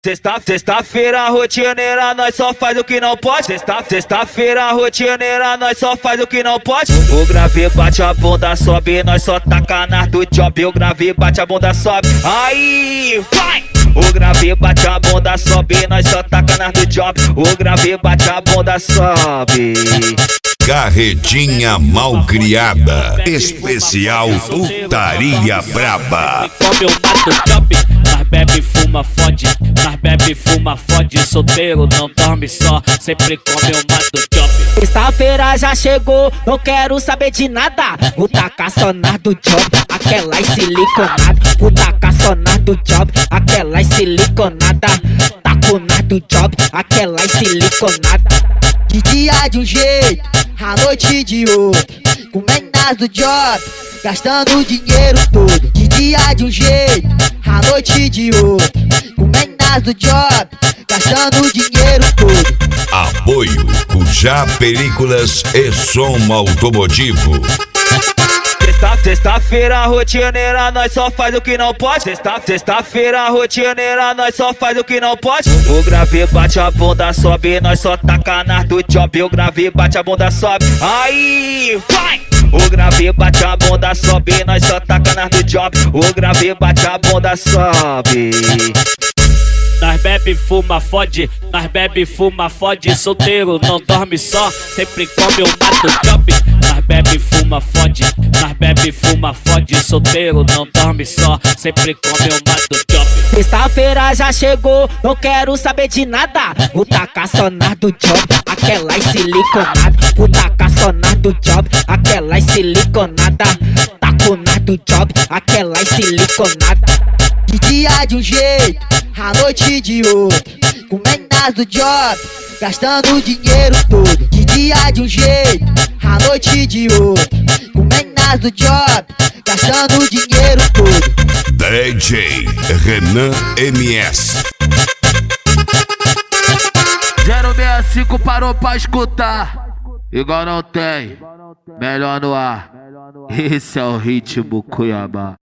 Sexta-feira rotineira, nós só faz o que não pode. Sexta-feira rotineira, nós só faz o que não pode. O grave bate a bunda, sobe, nós só taca nas do job. O grave bate a bunda, sobe, aí vai! O grave bate a bunda, sobe, nós só taca nas do job. O grave bate a bunda, sobe. Carretinha Malcriada, especial Putaria Braba. Come eu mato o job, nós bebe, fuma, fode. Nós bebe, fuma, fode. Solteiro não dorme só, sempre come eu mato o job. Sexta-feira já chegou, não quero saber de nada. Vou tacar só nas do job, aquelas siliconadas. Vou tacar só nas do job, aquelas siliconadas. Taco nas do job, aquelas siliconadas. De dia de um jeito, à noite de outro. Comendo nas do job, gastando o dinheiro todo. De dia de um jeito, à noite de outro. Comendo nas do job, gastando o dinheiro todo. Apoio Cujá Películas e Som Automotivo. Sexta-feira rotineira, nós só faz o que não pode. Sexta-feira rotineira, nós só faz o que não pode. O grave bate a bunda, sobe, nós só taca nas do job. O grave bate a bunda, sobe, aí vai! O grave bate a bunda, sobe, nós só taca nas do job. O grave bate a bunda, sobe. Nós bebe, fuma, fode. Nós bebe, fuma, fode. Solteiro não dorme só, sempre come eu mato o job. Nós bebe, fuma, fode. Nós bebe, fuma, fode. Solteiro não dorme só, sempre come eu mato o job. Sexta-feira já chegou, não quero saber de nada. Vou tacar só nas do job, aquelas siliconadas. Vou tacar só nas do job, aquelas siliconadas. Taco nas do job, aquelas siliconadas. De dia de um jeito, à noite de outro. Comendo nas do job, gastando o dinheiro todo. De dia de um jeito, à noite de outro. Comendo nas do job, gastando o dinheiro todo. DJ Renan MS. 065 parou pra escutar, igual não tem, melhor no ar. Esse é o ritmo Cuiabá.